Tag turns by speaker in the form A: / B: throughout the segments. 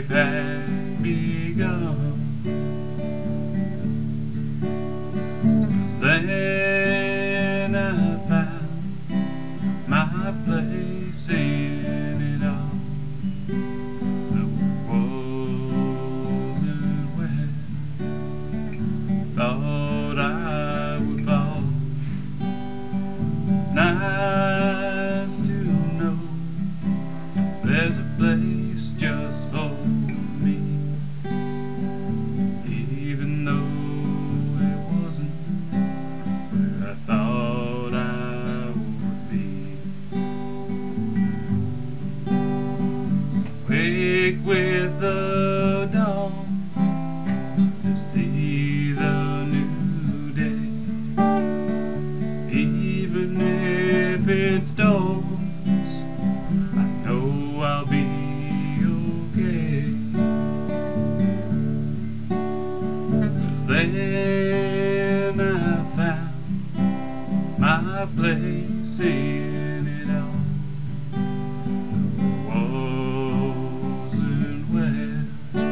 A: life had begun. Then I found my place in it all. No, it wasn't where thought I would fall. It's nice to know there's a place just for me, even though it wasn't where I thought I would be. Wake with the dawn to see the new day, even if it storms, I know I'll be okay. 'Cause then I found my place in it all. Wasn't where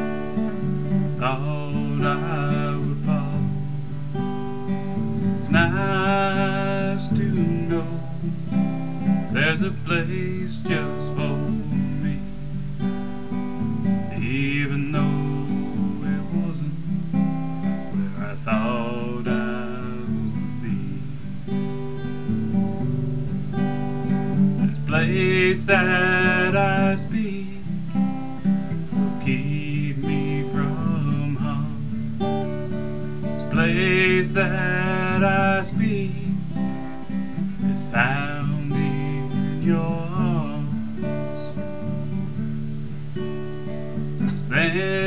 A: thought I would fall. It's nice to know there's a place just for me, even though it wasn't where I thought I would be. This place that I speak will keep me from harm. This place that I speak is found in your arms. 'Cause then